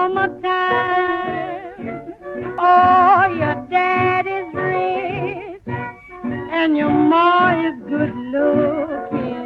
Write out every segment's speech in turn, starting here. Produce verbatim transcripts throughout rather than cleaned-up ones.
summertime. Oh, your daddy's rich and your ma is good looking.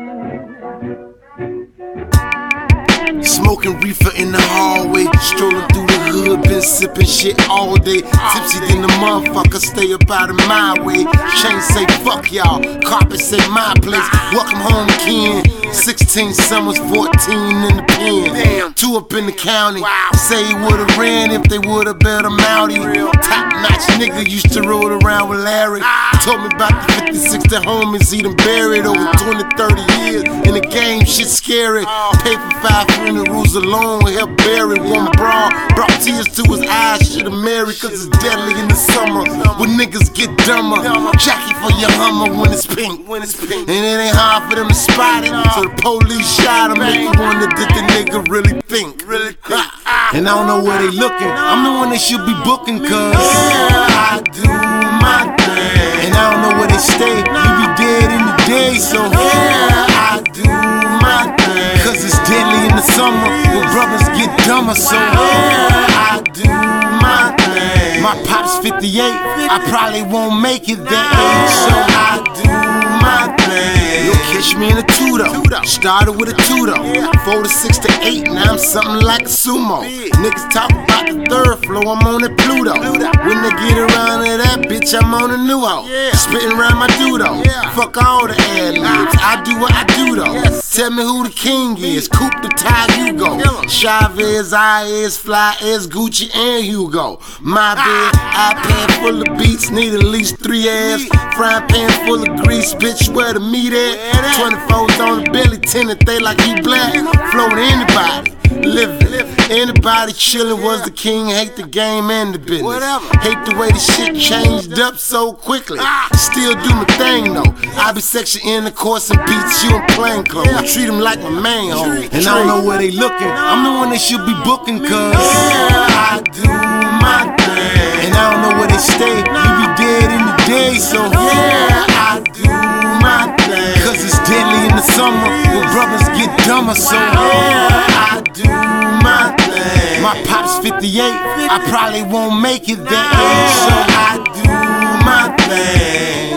Smoking reefer in the hallway, strolling through the hood, been sipping shit all day. Tipsy than the motherfucker, stay up out of my way. Chain say fuck y'all, carpet say my place. Welcome home again. Sixteen summers, fourteen in the pen. Two up in the county. Say he would've ran if they would've bet him outie. Top notch nigga used to roll around with Larry. Told me about the fifty-six the homies he done buried over twenty, thirty years. In the game, shit scary. Pay for five funerals alone, help bury one bra. Brought tears to his eyes, should've married, cause it's deadly in the summer. When niggas get dumber. Jackie for your Hummer when it's pink. And it ain't hard for them to spot it. So the police shot him, make you wonder did the nigga really think. And I don't know where they looking. I'm the one they should be booking, cause yeah, I do my thing. And I don't know where they stay. You be dead in the day, so yeah, I do my thing. Cause it's deadly in the summer when brothers get dumber, so yeah, I do my thing. My pop's fifty-eight, I probably won't make it that age, so I do my thing. You'll catch me in a two-though. Started with a two-though. Four to six to eight, now I'm something like a sumo. Niggas talk about the third floor, I'm on that Pluto. When they get around to that bitch, I'm on a new hoe. Spitting around my dudo. Fuck all the ad-libs, I do what I do though. Tell me who the king is, Coop the Ty Hugo. Chavez, Iez, Fly as Gucci and Hugo. My bed, iPad full of beats, need at least three ass. Frying pan full of grease, bitch, where the meat at? twenty-fours on the belly, tenant, they like he black. Flow to anybody, living. Anybody chillin' was the king, hate the game and the business. Hate the way the shit changed up so quickly. Still do my thing though. I be sexual intercourse and beats you in plain clothes. Treat them like my man, homie. And I don't know where they looking. I'm the one they should be booking, cause yeah, I do my thing. And I don't know where they stay. You be dead in the day, so yeah, I do my thing. Cause it's deadly in the summer when brothers get dumber, so yeah, I do my thing. My pop's fifty-eight, I probably won't make it that age, so I do my thing.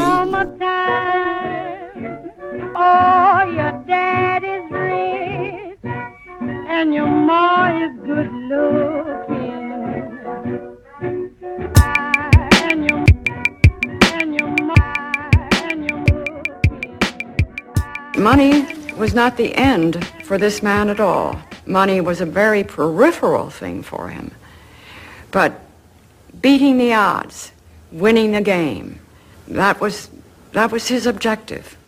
Summertime. Oh, your daddy's rich and your ma is good looking. And your, and your ma, and your looking. Money was not the end for this man at all. Money was a very peripheral thing for him. But beating the odds, winning the game, that was, that was his objective.